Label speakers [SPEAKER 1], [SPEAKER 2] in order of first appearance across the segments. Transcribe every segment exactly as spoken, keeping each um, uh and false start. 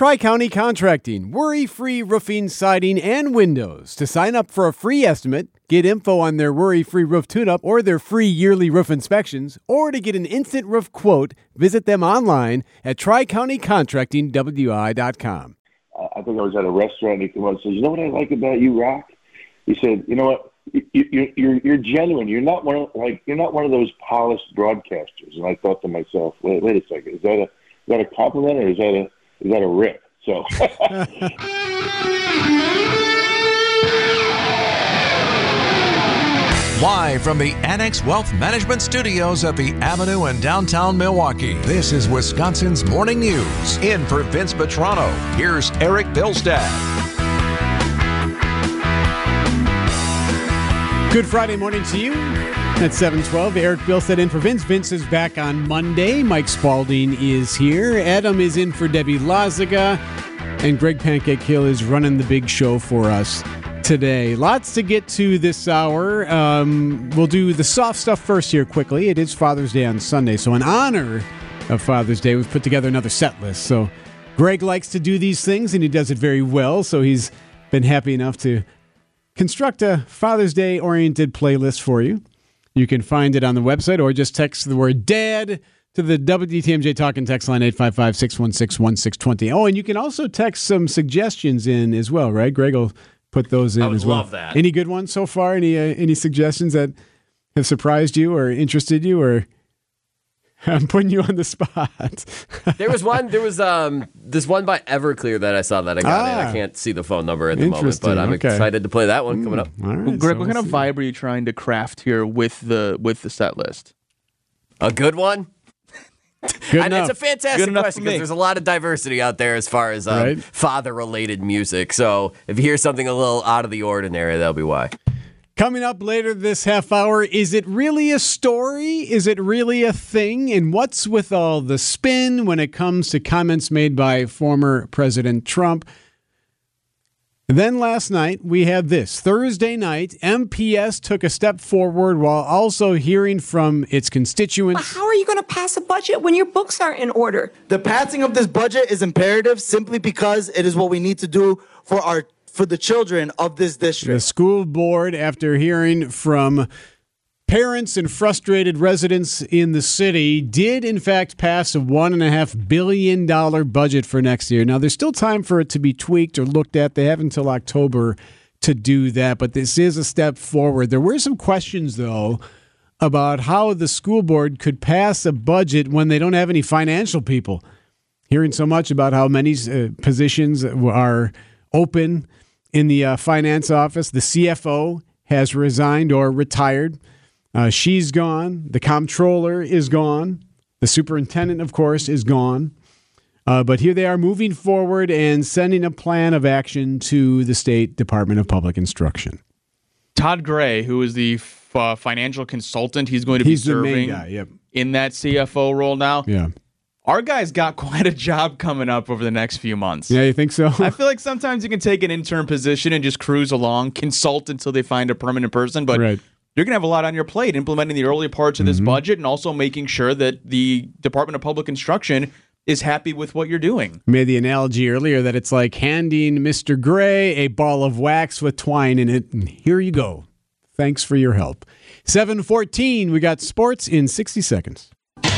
[SPEAKER 1] Tri-County Contracting, worry-free roofing, siding, and windows. To sign up for a free estimate, get info on their worry-free roof tune-up or their free yearly roof inspections, or to get an instant roof quote, visit them online at tri county contracting w i dot com.
[SPEAKER 2] I think I was at a restaurant and he came up and said, you know what I like about you, Rock? He said, you know what? You, you, you're you're genuine. You're not one of like you're not one of those polished broadcasters. And I thought to myself, wait, wait a second, is that a is that a compliment or is that a is that a rip? So.
[SPEAKER 3] Live from the Annex Wealth Management Studios at the Avenue in downtown Milwaukee, this is Wisconsin's Morning News. In for Vince Petrano, here's Eric Bilstad.
[SPEAKER 1] Good Friday morning to you. At seven twelve, Eric Bilstad in for Vince. Vince is back on Monday. Mike Spalding is here. Adam is in for Debbie Lazaga. And Greg Pancake Hill is running the big show for us today. Lots to get to this hour. Um, we'll do the soft stuff first here quickly. It is Father's Day on Sunday. So in honor of Father's Day, we've put together another set list. So Greg likes to do these things, and he does it very well. So he's been happy enough to construct a Father's Day-oriented playlist for you. You can find it on the website or just text the word DAD to the W T M J Talking text line eight five five, six one six, one six two zero. Oh, and you can also text some suggestions in as well, right? Greg will put those in
[SPEAKER 4] I would
[SPEAKER 1] as well.
[SPEAKER 4] love that.
[SPEAKER 1] Any good ones so far? Any uh, any suggestions that have surprised you or interested you, or I'm putting you on the spot?
[SPEAKER 4] There was one. There was um this one by Everclear that I saw that I got
[SPEAKER 1] Ah.
[SPEAKER 4] in. I can't see the phone number at the moment,
[SPEAKER 1] Interesting.
[SPEAKER 4] but I'm
[SPEAKER 1] Okay.
[SPEAKER 4] excited to play that one coming up.
[SPEAKER 1] All right,
[SPEAKER 5] Well, Greg,
[SPEAKER 1] so
[SPEAKER 5] what kind
[SPEAKER 1] we'll
[SPEAKER 5] of
[SPEAKER 1] see.
[SPEAKER 5] vibe are you trying to craft here with the with the set list?
[SPEAKER 4] A good one.
[SPEAKER 1] Good
[SPEAKER 4] And
[SPEAKER 1] enough.
[SPEAKER 4] it's a fantastic
[SPEAKER 5] Good enough
[SPEAKER 4] question
[SPEAKER 5] for me.
[SPEAKER 4] because there's a lot of diversity out there as far as um,
[SPEAKER 1] Right.
[SPEAKER 4] father-related music. So if you hear something a little out of the ordinary, that'll be why.
[SPEAKER 1] Coming up later this half hour, is it really a story? Is it really a thing? And what's with all the spin when it comes to comments made by former President Trump? And then last night, we had this. Thursday night, M P S took a step forward while also hearing from its constituents.
[SPEAKER 6] How are you going to pass a budget when your books aren't in order?
[SPEAKER 7] The passing of this budget is imperative simply because it is what we need to do for our for the children of this
[SPEAKER 1] The
[SPEAKER 7] district.
[SPEAKER 1] school board, after hearing from parents and frustrated residents in the city, did in fact pass a one and a half billion dollar budget for next year. Now, there's still time for it to be tweaked or looked at. They have until October to do that, but this is a step forward. There were some questions, though, about how the school board could pass a budget when they don't have any financial people. Hearing so much about how many uh, positions are open in the uh, finance office. The C F O has resigned or retired. Uh, she's gone. The comptroller is gone. The superintendent, of course, is gone. Uh, but here they are moving forward and sending a plan of action to the State Department of Public Instruction.
[SPEAKER 5] Todd Gray, who is the f- uh, financial consultant, he's going to
[SPEAKER 1] He's
[SPEAKER 5] be
[SPEAKER 1] the main
[SPEAKER 5] serving
[SPEAKER 1] guy, yep.
[SPEAKER 5] in that C F O role now.
[SPEAKER 1] Yeah.
[SPEAKER 5] Our guy's got quite a job coming up over the next few months.
[SPEAKER 1] Yeah, you think so?
[SPEAKER 5] I feel like sometimes you can take an intern position and just cruise along, consult until they find a permanent person, but
[SPEAKER 1] Right.
[SPEAKER 5] you're going to have a lot on your plate implementing the early parts of this
[SPEAKER 1] Mm-hmm.
[SPEAKER 5] budget and also making sure that the Department of Public Instruction is happy with what you're doing.
[SPEAKER 1] Made the analogy earlier that it's like handing Mister Gray a ball of wax with twine in it, and here you go. Thanks for your help. seven fourteen, we got sports in sixty seconds.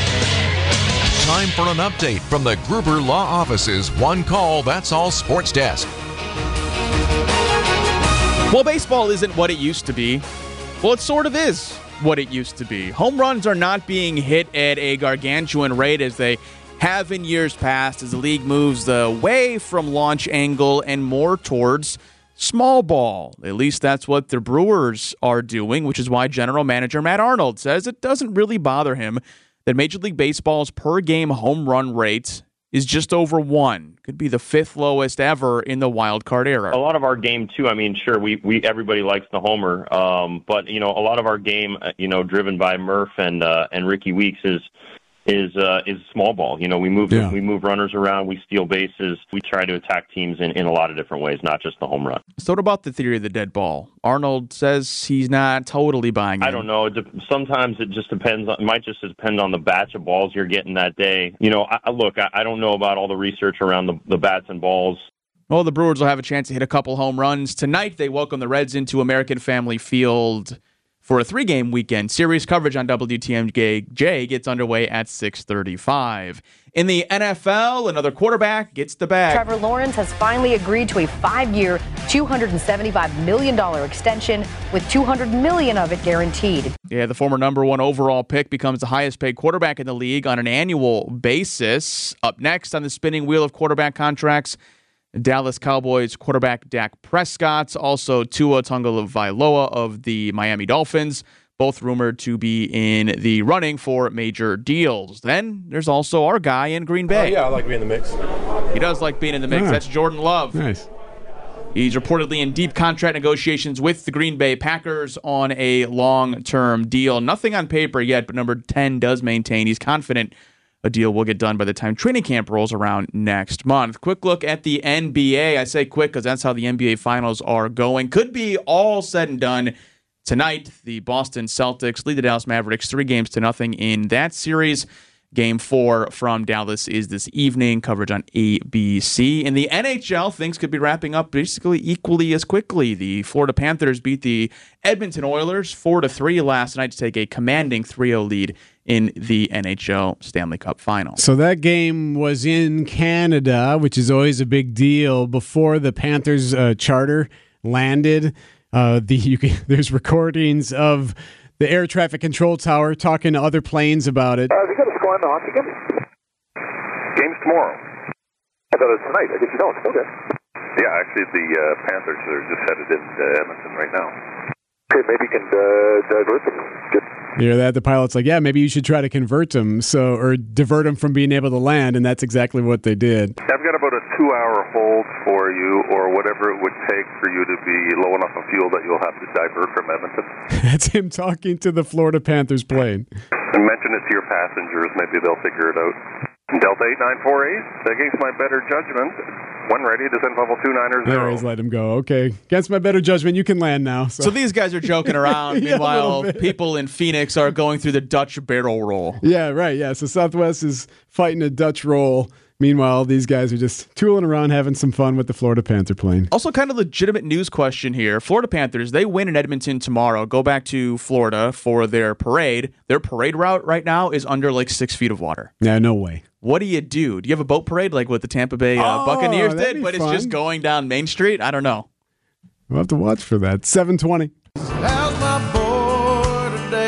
[SPEAKER 3] Time for an update from the Gruber Law Office's One Call, That's All Sports Desk.
[SPEAKER 5] Well, baseball isn't what it used to be. Well, it sort of is what it used to be. Home runs are not being hit at a gargantuan rate as they have in years past as the league moves away from launch angle and more towards small ball. At least that's what the Brewers are doing, which is why general manager Matt Arnold says it doesn't really bother him that Major League Baseball's per-game home run rate is just over one. Could be the fifth lowest ever in the wild card era.
[SPEAKER 8] A lot of our game, too, I mean, sure, we, we everybody likes the homer, um, but, you know, a lot of our game, uh, you know, driven by Murph and uh, and Ricky Weeks is is uh, is small ball. You know, we move
[SPEAKER 1] Yeah.
[SPEAKER 8] we move runners around, we steal bases, we try to attack teams in, in a lot of different ways, not just the home run.
[SPEAKER 5] So what about the theory of the dead ball? Arnold says he's not totally buying it.
[SPEAKER 8] I don't know. It de- sometimes it just depends. On, it might just depend on the batch of balls you're getting that day. You know, I, I- look, I, I don't know about all the research around the, the bats and balls.
[SPEAKER 5] Well, the Brewers will have a chance to hit a couple home runs. Tonight, they welcome the Reds into American Family Field for a three-game weekend. Series coverage on W T M J gets underway at six thirty-five. In the N F L, another quarterback gets the bag.
[SPEAKER 9] Trevor Lawrence has finally agreed to a five-year, two hundred seventy-five million dollars extension with two hundred million dollars of it guaranteed.
[SPEAKER 5] Yeah, the former number one overall pick becomes the highest-paid quarterback in the league on an annual basis. Up next on the spinning wheel of quarterback contracts, Dallas Cowboys quarterback Dak Prescott, also Tua Tagovailoa of the Miami Dolphins, both rumored to be in the running for major deals. Then there's also our guy in Green Bay.
[SPEAKER 10] Oh, yeah, I like being in the mix.
[SPEAKER 5] He does like being in the mix.
[SPEAKER 1] Yeah.
[SPEAKER 5] That's Jordan Love.
[SPEAKER 1] Nice.
[SPEAKER 5] He's reportedly in deep contract negotiations with the Green Bay Packers on a long-term deal. Nothing on paper yet, but number ten does maintain he's confident a deal will get done by the time training camp rolls around next month. Quick look at the N B A. I say quick because that's how the N B A finals are going. Could be all said and done tonight. The Boston Celtics lead the Dallas Mavericks three games to nothing in that series. Game four from Dallas is this evening. Coverage on A B C. In the N H L, things could be wrapping up basically equally as quickly. The Florida Panthers beat the Edmonton Oilers four to three last night to take a commanding three oh lead in the N H L Stanley Cup Final.
[SPEAKER 1] So that game was in Canada, which is always a big deal. Before the Panthers uh, charter landed, uh, the you can, there's recordings of the air traffic control tower talking to other planes about it.
[SPEAKER 11] Uh, have you got a score on the hockey game? Game's tomorrow. I thought it was tonight. I guess you don't. Okay. Yeah, actually, the uh, Panthers are just headed into Edmonton right now. Okay, maybe you can uh, divert them. Get
[SPEAKER 1] You hear that? The pilot's like, yeah, maybe you should try to convert them, so or divert them from being able to land, and that's exactly what they did.
[SPEAKER 11] I've got about a two-hour hold for you, or whatever it would take for you to be low enough on fuel that you'll have to divert from Edmonton.
[SPEAKER 1] That's him talking to the Florida Panthers plane.
[SPEAKER 11] And mention it to your passengers. Maybe they'll figure it out. Delta eight nine four eight, against my better judgment, when ready, descend level two niner zero.
[SPEAKER 1] There, he's let him go. Okay. Against my better judgment, you can land now. So,
[SPEAKER 5] So these guys are joking around.
[SPEAKER 1] Yeah, a
[SPEAKER 5] Meanwhile,
[SPEAKER 1] little bit.
[SPEAKER 5] people in Phoenix are going through the Dutch barrel roll.
[SPEAKER 1] yeah, right. Yeah. So Southwest is fighting a Dutch roll. Meanwhile, these guys are just tooling around having some fun with the Florida Panther plane.
[SPEAKER 5] Also, kind of legitimate news question here. Florida Panthers, they win in Edmonton tomorrow, go back to Florida for their parade. Their parade route right now is under like six feet of water.
[SPEAKER 1] Yeah, no way.
[SPEAKER 5] What do you do? Do you have a boat parade like what the Tampa Bay uh,
[SPEAKER 1] Oh,
[SPEAKER 5] Buccaneers
[SPEAKER 1] that'd
[SPEAKER 5] did,
[SPEAKER 1] be
[SPEAKER 5] but
[SPEAKER 1] fun.
[SPEAKER 5] it's just going down Main Street? I don't know.
[SPEAKER 1] We'll have to watch for that. seven twenty.
[SPEAKER 12] How's my boy today?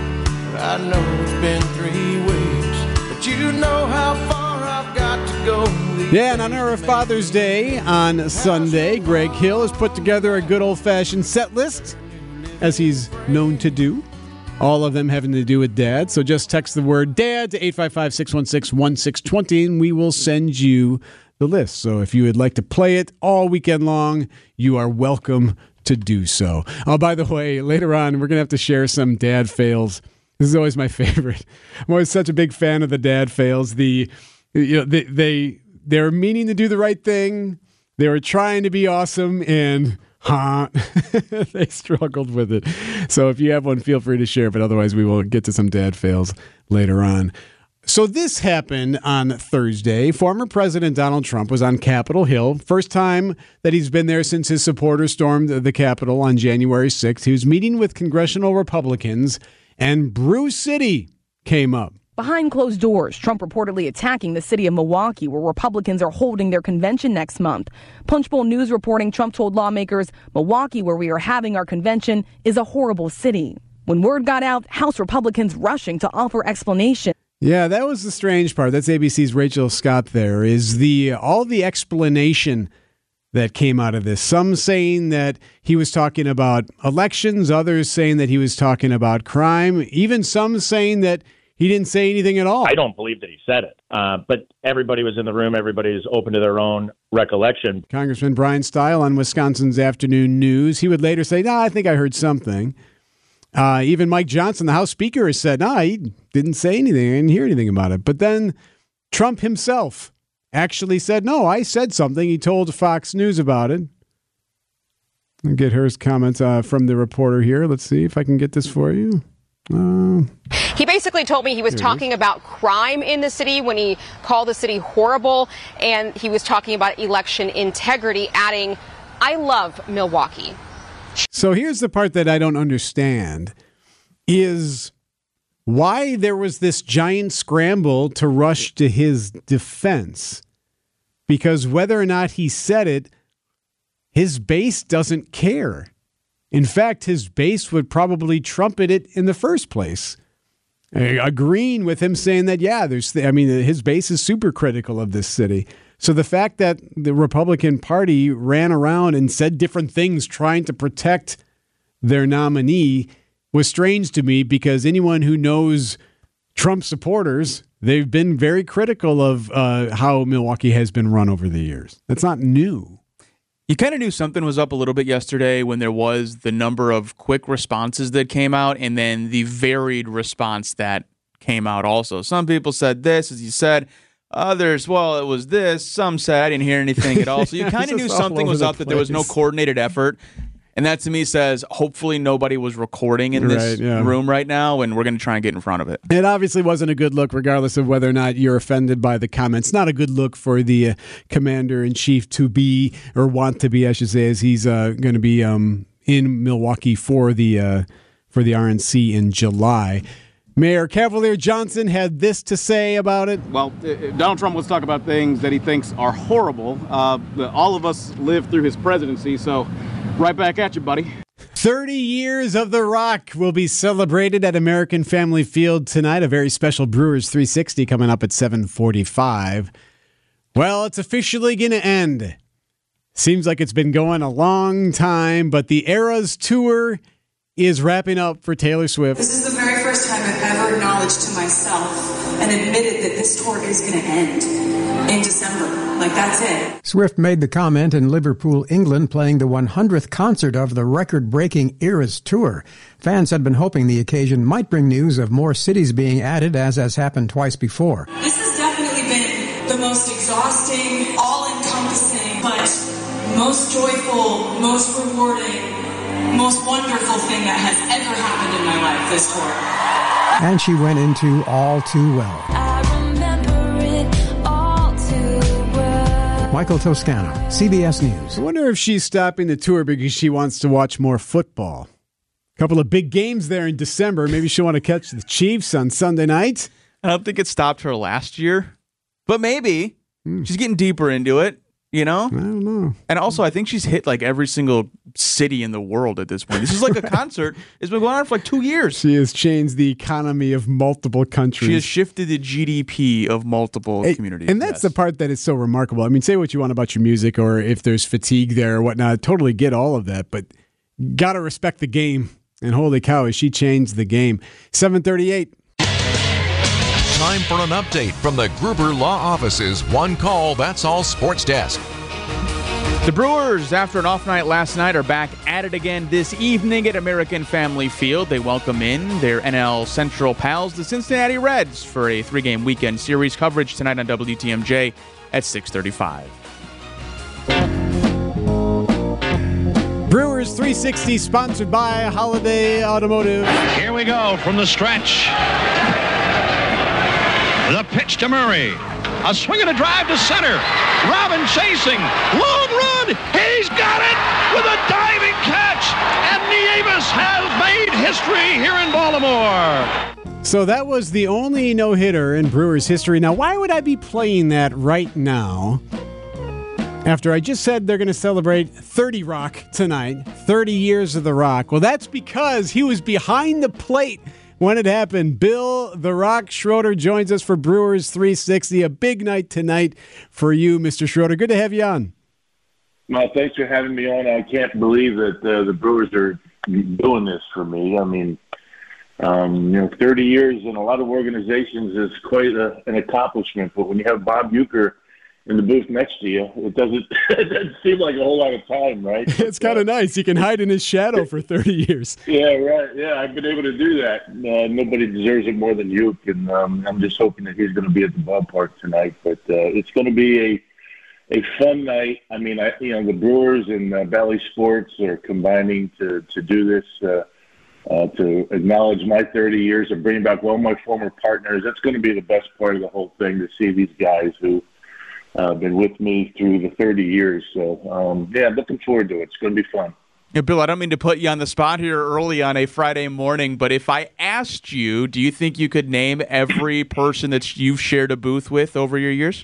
[SPEAKER 12] I know it's been three weeks, but you know how far I've got to go.
[SPEAKER 1] Yeah, and on our Father's Day on Sunday, Greg Hill has put together a good old-fashioned set list, as he's known to do. All of them having to do with dad. So just text the word dad to eight five five, six one six, one six two zero, and we will send you the list. So if you would like to play it all weekend long, you are welcome to do so. Oh, by the way, later on, we're going to have to share some dad fails. This is always my favorite. I'm always such a big fan of the dad fails. The, you know, they, they, they're meaning to do the right thing. They were trying to be awesome, and huh, they struggled with it. So if you have one, feel free to share, but otherwise we will get to some dad fails later on. So this happened on Thursday. Former President Donald Trump was on Capitol Hill. First time that he's been there since his supporters stormed the Capitol on January sixth. He was meeting with congressional Republicans, and Brew City came up.
[SPEAKER 13] Behind closed doors, Trump reportedly attacking the city of Milwaukee, where Republicans are holding their convention next month. Punchbowl News reporting Trump told lawmakers, Milwaukee, where we are having our convention, is a horrible city. When word got out, House Republicans rushing to offer explanation.
[SPEAKER 1] Yeah, that was the strange part. That's A B C's Rachel Scott there, is the all the explanation that came out of this. Some saying that he was talking about elections, others saying that he was talking about crime, even some saying that he didn't say anything at all.
[SPEAKER 14] I don't believe that he said it, uh, but everybody was in the room. Everybody is open to their own recollection.
[SPEAKER 1] Congressman Brian Stile on Wisconsin's Afternoon News, he would later say, no, I think I heard something. Uh, even Mike Johnson, the House Speaker, has said, no, he didn't say anything. I didn't hear anything about it. But then Trump himself actually said, no, I said something. He told Fox News about it. I'll get her comments uh, from the reporter here. Let's see if I can get this for you. Uh,
[SPEAKER 10] he basically told me he was talking about crime in the city when he called the city horrible, and he was talking about election integrity, adding, I love Milwaukee.
[SPEAKER 1] So here's the part that I don't understand, is why there was this giant scramble to rush to his defense. Because whether or not he said it, his base doesn't care. In fact, his base would probably trumpet it in the first place, agreeing with him saying that, yeah, there's, I mean, his base is super critical of this city. So the fact that the Republican Party ran around and said different things trying to protect their nominee was strange to me, because anyone who knows Trump supporters, they've been very critical of uh, how Milwaukee has been run over the years. That's not new.
[SPEAKER 5] You kind of knew something was up a little bit yesterday when there was the number of quick responses that came out and then the varied response that came out also. Some people said this, as you said. Others, well, it was this. Some said I didn't hear anything at all. So you kind of knew something was up, that there was no coordinated effort. And that to me says hopefully nobody was recording in this
[SPEAKER 1] right, yeah.
[SPEAKER 5] room right now, and we're going to try and get in front of it.
[SPEAKER 1] It obviously wasn't a good look, regardless of whether or not you're offended by the comments. Not a good look for the uh, commander-in-chief to be, or want to be, I should say, as he's uh, going to be um, in Milwaukee for the uh, for the R N C in July. Mayor Cavalier Johnson had this to say about it.
[SPEAKER 15] Well, Donald Trump wants to talk about things that he thinks are horrible. Uh, all of us lived through his presidency, so right back at you, buddy.
[SPEAKER 1] thirty years of The Rock will be celebrated at American Family Field tonight. A very special Brewers three sixty coming up at seven forty-five. Well, it's officially going to end. Seems like it's been going a long time, but the Eras Tour is wrapping up for Taylor Swift.
[SPEAKER 16] This is the very first time I've ever acknowledged to myself and admitted that this tour is going to end in December. Like, that's it.
[SPEAKER 17] Swift made the comment in Liverpool, England, playing the one hundredth concert of the record-breaking Eras Tour. Fans had been hoping the occasion might bring news of more cities being added, as has happened twice before.
[SPEAKER 16] This has definitely been the most exhausting, all-encompassing, but most joyful, most rewarding, most wonderful thing that has ever happened in my life, this tour.
[SPEAKER 17] And she went into All Too Well.
[SPEAKER 16] I remember it all too well.
[SPEAKER 17] Michael Toscano, C B S News.
[SPEAKER 1] I wonder if she's stopping the tour because she wants to watch more football. A couple of big games there in December. Maybe she'll want to catch the Chiefs on Sunday night.
[SPEAKER 5] I don't think it stopped her last year, but maybe. Mm. She's getting deeper into it. You know? I
[SPEAKER 1] don't know.
[SPEAKER 5] And also, I think she's hit like every single city in the world at this point. This is like a concert. It's been going on for like two years.
[SPEAKER 1] She has changed the economy of multiple countries.
[SPEAKER 5] She has shifted the G D P of multiple
[SPEAKER 1] hey,
[SPEAKER 5] communities.
[SPEAKER 1] And that's yes. the part that is so remarkable. I mean, say what you want about your music or if there's fatigue there or whatnot. Totally get all of that. But got to respect the game. And holy cow, has she changed the game. seven thirty-eight.
[SPEAKER 3] Time for an update from the Gruber Law Office's One Call, That's All Sports Desk.
[SPEAKER 5] The Brewers, after an off night last night, are back at it again this evening at American Family Field. They welcome in their N L Central pals, the Cincinnati Reds, for a three-game weekend series. Coverage tonight on W T M J at six thirty-five.
[SPEAKER 1] Brewers three sixty, sponsored by Holiday Automotive.
[SPEAKER 18] Here we go from the stretch. The pitch to Murray. A swing and a drive to center. Robin chasing. Long run. He's got it with a diving catch. And Nieves has made history here in Baltimore.
[SPEAKER 1] So that was the only no-hitter in Brewers history. Now, why would I be playing that right now after I just said they're going to celebrate thirty Rock tonight, thirty years of The Rock? Well, that's because he was behind the plate when it happened. Bill The Rock Schroeder joins us for Brewers three sixty. A big night tonight for you, Mister Schroeder. Good to have you on.
[SPEAKER 2] Well, thanks for having me on. I can't believe that uh, the Brewers are doing this for me. I mean, um, you know, thirty years in a lot of organizations is quite a, an accomplishment. But when you have Bob Uecker in the booth next to you, it doesn't it doesn't seem like a whole lot of time, right?
[SPEAKER 1] It's kind of nice. You can hide in his shadow for thirty years.
[SPEAKER 2] Yeah, right. Yeah, I've been able to do that. Uh, nobody deserves it more than you, and um, I'm just hoping that he's going to be at the ballpark tonight. But uh, it's going to be a a fun night. I mean, I, you know, the Brewers and uh, Bally Sports are combining to to do this. Uh, Uh, to acknowledge my thirty years of bringing back all my former partners. That's going to be the best part of the whole thing, to see these guys who have uh, been with me through the thirty years. So, um, yeah, looking forward to it. It's going to be fun.
[SPEAKER 5] Yeah, Bill, I don't mean to put you on the spot here early on a Friday morning, but if I asked you, do you think you could name every person that you've shared a booth with over your years?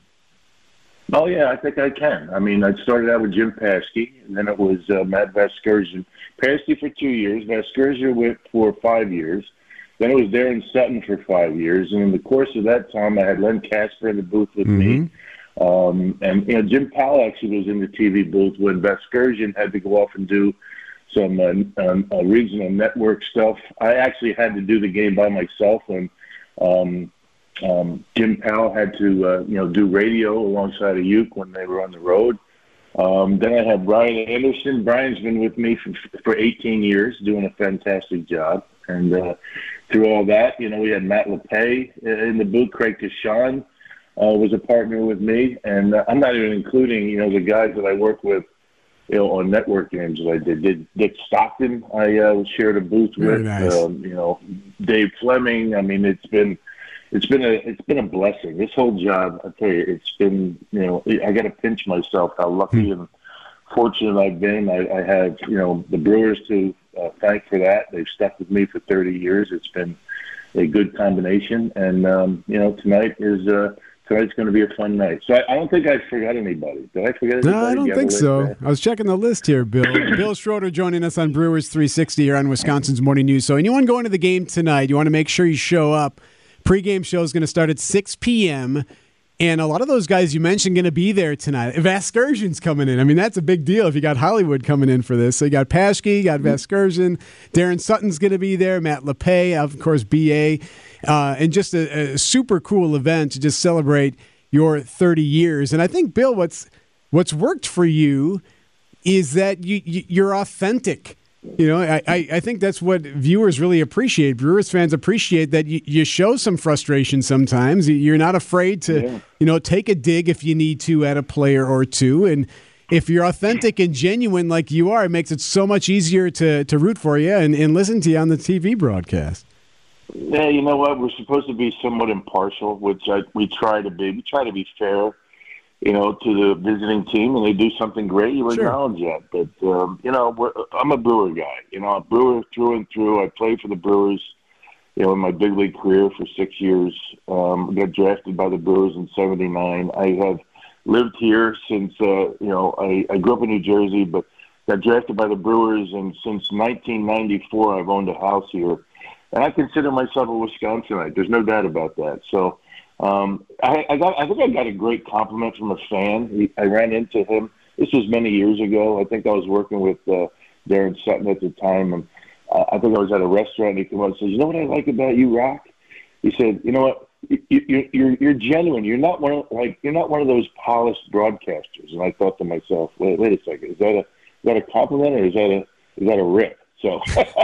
[SPEAKER 2] Oh, yeah, I think I can. I mean, I started out with Jim Paskey, and then it was uh, Matt Vasgersian. Paskey for two years, Vasgersian went for five years. Then it was Darren Sutton for five years. And in the course of that time, I had Len Casper in the booth with
[SPEAKER 1] mm-hmm.
[SPEAKER 2] me. Um, and, you know, Jim Powell actually was in the T V booth when Vasgersian had to go off and do some uh, um, uh, regional network stuff. I actually had to do the game by myself when um, um, Jim Powell had to, uh, you know, do radio alongside of Uke when they were on the road. Um, then I have Brian Anderson. Brian's been with me for, for eighteen years, doing a fantastic job. And uh, through all that, you know, we had Matt LePay in the booth. Craig Kashan uh, was a partner with me. And uh, I'm not even including, you know, the guys that I work with, you know, on network games that I did. did Dick Stockton, I uh, shared a booth
[SPEAKER 1] Very
[SPEAKER 2] with.
[SPEAKER 1] nice.
[SPEAKER 2] Um, you know, Dave Fleming. I mean, it's been... It's been a it's been a blessing. This whole job, I tell you, it's been, you know, I got to pinch myself how lucky and fortunate I've been. I, I have, you know, the Brewers to uh, thank for that. They've stuck with me for thirty years. It's been a good combination, and um, you know, tonight is uh, tonight's going to be a fun night. So I, I don't think I forgot anybody. Did I forget anybody?
[SPEAKER 1] No, I don't think so. I was checking the list here, Bill. Bill Schroeder joining us on Brewers three sixty here on Wisconsin's Morning News. So anyone going to the game tonight, you want to make sure you show up. Pre-game show is going to start at six p.m., and a lot of those guys you mentioned going to be there tonight. Vasgersian's coming in. I mean, that's a big deal if you got Hollywood coming in for this. So you got Paskey, you got Vasgersian, Darren Sutton's going to be there, Matt LePay, of course, B A, uh, and just a, a super cool event to just celebrate your thirty years. And I think, Bill, what's what's worked for you is that you, you you're authentic. You know, I, I think that's what viewers really appreciate. Brewers fans appreciate that you, you show some frustration sometimes. You're not afraid to, yeah. you know, take a dig if you need to at a player or two. And if you're authentic and genuine like you are, it makes it so much easier to, to root for you and, and listen to you on the T V broadcast.
[SPEAKER 2] Yeah, you know what? We're supposed to be somewhat impartial, which I, we try to be. We try to be fair, you know, to the visiting team, and they do something great, you
[SPEAKER 1] Sure.
[SPEAKER 2] acknowledge that. But, um, you know, we're, I'm a Brewer guy. You know, a Brewer through and through. I played for the Brewers, you know, in my big league career for six years. Um, got drafted by the Brewers in seventy-nine. I have lived here since, uh, you know, I, I grew up in New Jersey, but got drafted by the Brewers, and since nineteen ninety-four I've owned a house here. And I consider myself a Wisconsinite. There's no doubt about that. So, Um, I, I got. I think I got a great compliment from a fan. He, I ran into him. This was many years ago. I think I was working with uh, Darren Sutton at the time, and uh, I think I was at a restaurant. And he came up and said, "You know what I like about you, Rock?" He said, "You know what? You, you, you're you're genuine. You're not one of, like you're not one of those polished broadcasters." And I thought to myself, "Wait, wait a second. Is that a is that a compliment or is that a is that a rip?" So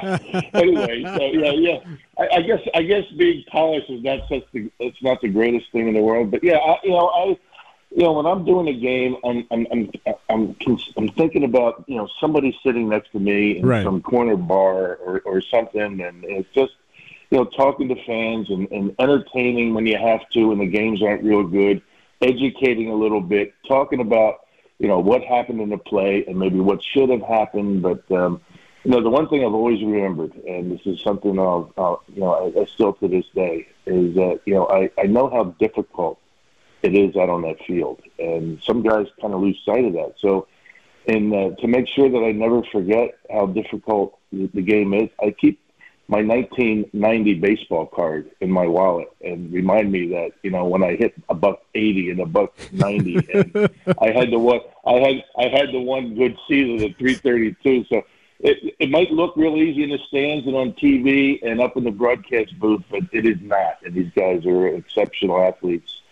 [SPEAKER 2] anyway, so yeah, yeah. I, I guess I guess being polished is not such the it's not the greatest thing in the world. But yeah, I, you know, I you know when I'm doing a game, I'm I'm I'm I'm, I'm thinking about you know somebody sitting next to me in
[SPEAKER 1] Right.
[SPEAKER 2] some corner bar or, or something, and it's just you know talking to fans and, and entertaining when you have to, and the games aren't real good, educating a little bit, talking about you know what happened in the play and maybe what should have happened, but. Um, You know, the one thing I've always remembered, and this is something I'll, I'll you know, I, I still to this day, is that, you know, I, I know how difficult it is out on that field. And some guys kind of lose sight of that. So, and uh, to make sure that I never forget how difficult the, the game is, I keep my nineteen ninety baseball card in my wallet and remind me that, you know, when I hit a buck eighty and a buck ninety, and I had the one, I had, I had the one good season at three thirty-two. So, It, it might look real easy in the stands and on T V and up in the broadcast booth, but it is not. And these guys are exceptional athletes.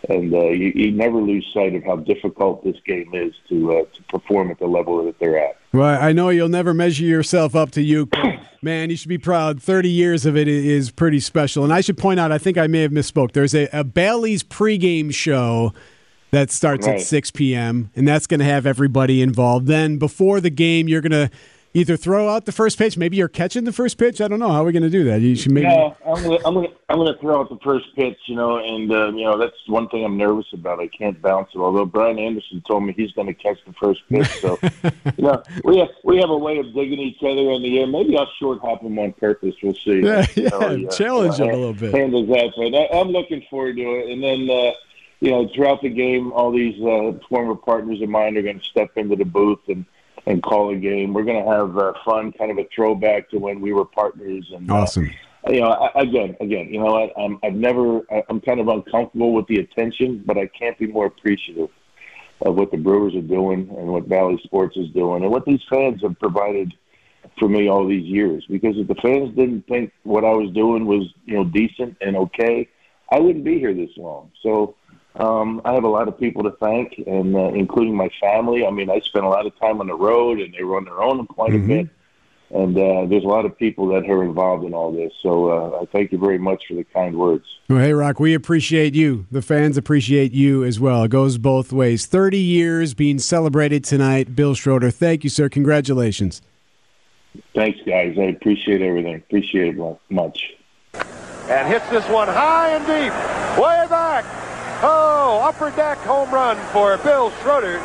[SPEAKER 2] And uh, you, you never lose sight of how difficult this game is to uh, to perform at the level that they're at.
[SPEAKER 1] Well, I know you'll never measure yourself up to Uke, but man, you should be proud. thirty years of it is pretty special. And I should point out, I think I may have misspoke. There's a, a Bally's pregame show that starts
[SPEAKER 2] Right.
[SPEAKER 1] at six p.m., and that's going to have everybody involved. Then before the game, you're going to either throw out the first pitch. Maybe you're catching the first pitch. I don't know. How are we going to do that? You should maybe.
[SPEAKER 2] Yeah, I'm gonna, I'm gonna, I'm gonna throw out the first pitch, you know, and uh, you know that's one thing I'm nervous about. I can't bounce it. Although Brian Anderson told me he's going to catch the first pitch, so you know we have we have a way of digging each other in the air. Maybe I'll short hop him on purpose. We'll see.
[SPEAKER 1] Yeah,
[SPEAKER 2] You know,
[SPEAKER 1] yeah, challenge
[SPEAKER 2] uh,
[SPEAKER 1] him a little bit.
[SPEAKER 2] Handles that, but I, I'm looking forward to it. And then uh, you know, throughout the game, all these uh, former partners of mine are going to step into the booth and. and call a game. We're going to have uh, fun, kind of a throwback to when we were partners. And
[SPEAKER 1] Awesome.
[SPEAKER 2] Uh, you know, I, again, again, you know what? I'm, I've never. I- I'm kind of uncomfortable with the attention, but I can't be more appreciative of what the Brewers are doing and what Valley Sports is doing and what these fans have provided for me all these years. Because if the fans didn't think what I was doing was, you know, decent and okay, I wouldn't be here this long. So. Um, I have a lot of people to thank, and uh, including my family. I mean, I spend a lot of time on the road, and they run their own quite
[SPEAKER 1] Mm-hmm.
[SPEAKER 2] a bit. And uh, there's a lot of people that are involved in all this. So uh, I thank you very much for the kind words.
[SPEAKER 1] Well, hey, Rock, we appreciate you. The fans appreciate you as well. It goes both ways. thirty years being celebrated tonight. Bill Schroeder, thank you, sir. Congratulations.
[SPEAKER 2] Thanks, guys. I appreciate everything. Appreciate it much.
[SPEAKER 18] And hits this one high and deep, way back. Oh, upper deck home run for Bill Schroeder.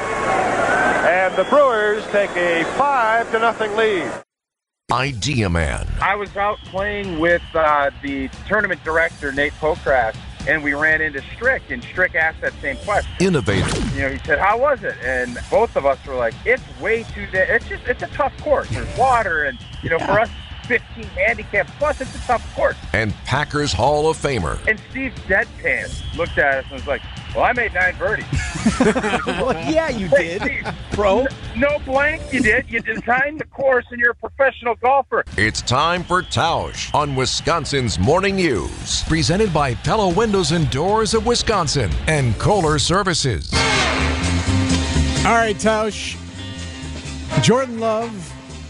[SPEAKER 18] And the Brewers take a five to nothing lead.
[SPEAKER 3] Idea Man.
[SPEAKER 19] I was out playing with uh, the tournament director, Nate Pokrass, and we ran into Strick, and Strick asked that same question.
[SPEAKER 3] Innovator.
[SPEAKER 19] You know, he said, how was it? And both of us were like, it's way too, da- it's just, it's a tough course. There's water, and, you know, for us, fifteen handicap, plus it's a tough course.
[SPEAKER 3] And Packers Hall of Famer.
[SPEAKER 19] And Steve deadpan looked at us and was like, well, I made nine birdies.
[SPEAKER 5] Well, yeah, you did, bro.
[SPEAKER 19] No blank, you did. You designed the course, and you're a professional golfer.
[SPEAKER 3] It's time for Tausch on Wisconsin's Morning News. Presented by Pella Windows and Doors of Wisconsin and Kohler Services.
[SPEAKER 1] All right, Tausch. Jordan Love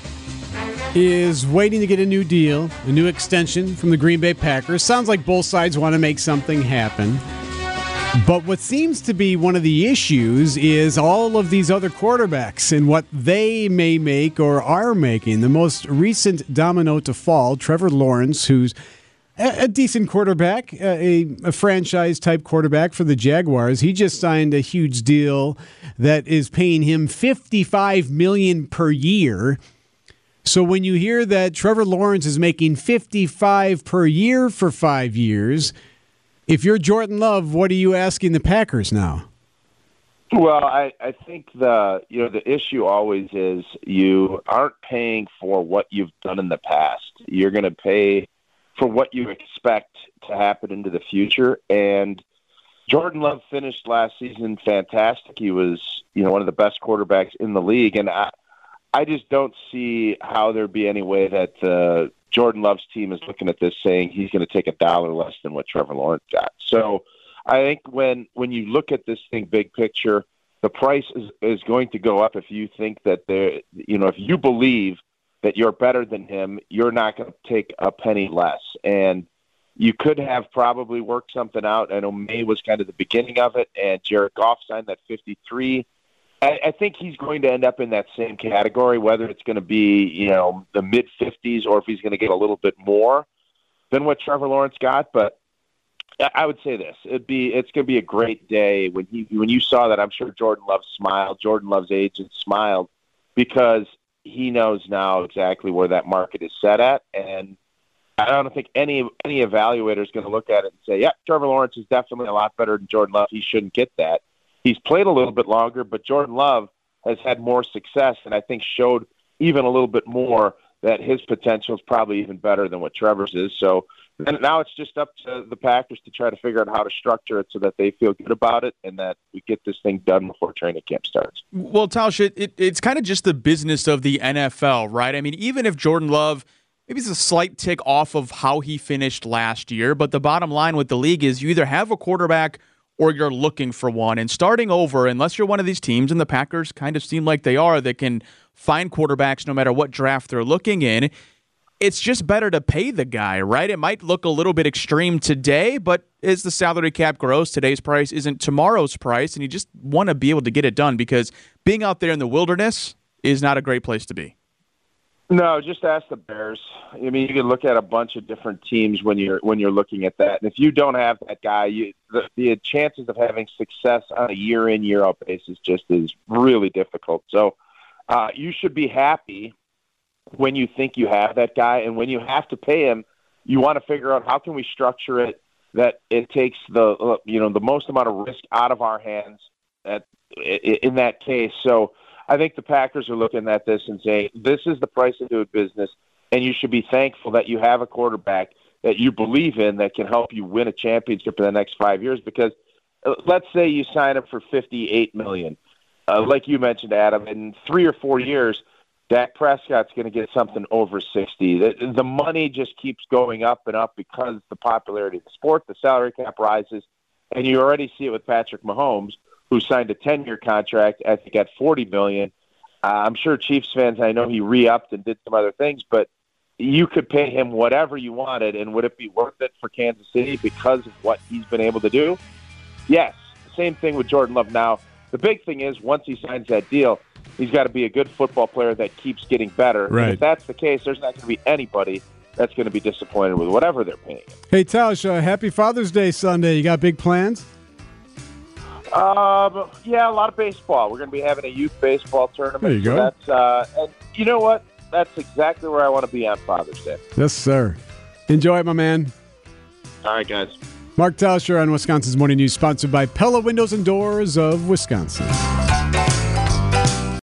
[SPEAKER 1] is waiting to get a new deal, a new extension from the Green Bay Packers. Sounds like both sides want to make something happen. But what seems to be one of the issues is all of these other quarterbacks and what they may make or are making. The most recent domino to fall, Trevor Lawrence, who's a, a decent quarterback, a, a franchise-type quarterback for the Jaguars. He just signed a huge deal that is paying him fifty-five million dollars per year. So when you hear that Trevor Lawrence is making fifty-five per year for five years, if you're Jordan Love, what are you asking the Packers now?
[SPEAKER 20] Well, I, I think the you know the issue always is you aren't paying for what you've done in the past. You're going to pay for what you expect to happen into the future. And Jordan Love finished last season fantastic. He was you know one of the best quarterbacks in the league, and I I just don't see how there'd be any way that uh, Jordan Love's team is looking at this saying he's going to take a dollar less than what Trevor Lawrence got. So I think when when you look at this thing big picture, the price is, is going to go up if you think that there, you know, if you believe that you're better than him, you're not going to take a penny less. And you could have probably worked something out. I know May was kind of the beginning of it, and Jared Goff signed that fifty-three. I, I think he's going to end up in that same category, whether it's going to be, you know, the mid fifties or if he's going to get a little bit more than what Trevor Lawrence got. But I would say this: it'd be it's going to be a great day when he when you saw that. I'm sure Jordan Love smiled. Jordan Love's agent smiled because he knows now exactly where that market is set at, and I don't think any any evaluator is going to look at it and say, "Yeah, Trevor Lawrence is definitely a lot better than Jordan Love. He shouldn't get that." He's played a little bit longer, but Jordan Love has had more success, and I think showed even a little bit more that his potential is probably even better than what Trevor's is. So and now it's just up to the Packers to try to figure out how to structure it so that they feel good about it and that we get this thing done before training camp starts.
[SPEAKER 5] Well, Tausch, it, it, it's kind of just the business of the N F L, right? I mean, even if Jordan Love, maybe it's a slight tick off of how he finished last year, but the bottom line with the league is you either have a quarterback or you're looking for one. And starting over, unless you're one of these teams, and the Packers kind of seem like they are, that can find quarterbacks no matter what draft they're looking in, it's just better to pay the guy, right? It might look a little bit extreme today, but as the salary cap grows, today's price isn't tomorrow's price, and you just want to be able to get it done because being out there in the wilderness is not a great place to be.
[SPEAKER 20] No, just ask the Bears. I mean, you can look at a bunch of different teams when you're when you're looking at that. And if you don't have that guy, you, the, the chances of having success on a year-in, year-out basis just is really difficult. So uh, you should be happy when you think you have that guy, and when you have to pay him, you want to figure out how can we structure it that it takes the you know the most amount of risk out of our hands at, in that case. So I think the Packers are looking at this and saying, this is the price of doing business, and you should be thankful that you have a quarterback that you believe in that can help you win a championship in the next five years. Because uh, let's say you sign up for fifty-eight million dollars. Uh, like you mentioned, Adam, in three or four years, Dak Prescott's going to get something over sixty. The, the money just keeps going up and up because the popularity of the sport, the salary cap rises, and you already see it with Patrick Mahomes, who signed a ten-year contract, I think, at forty million dollars. Uh, I'm sure Chiefs fans, I know he re-upped and did some other things, but you could pay him whatever you wanted, and would it be worth it for Kansas City because of what he's been able to do? Yes. Same thing with Jordan Love now. The big thing is, once he signs that deal, he's got to be a good football player that keeps getting better.
[SPEAKER 1] Right.
[SPEAKER 20] And if that's the case, there's not going to be anybody that's going to be disappointed with whatever they're paying.
[SPEAKER 1] Hey, Tausch, uh, happy Father's Day Sunday. You got big plans?
[SPEAKER 20] Um, yeah, a lot of baseball. We're going to be having a youth baseball tournament.
[SPEAKER 1] There you go.
[SPEAKER 20] So that's, uh, and you know what? That's exactly where I want to be on Father's Day.
[SPEAKER 1] Yes, sir. Enjoy it, my man.
[SPEAKER 20] All right, guys.
[SPEAKER 1] Mark Tauscher on Wisconsin's Morning News, sponsored by Pella Windows and Doors of Wisconsin.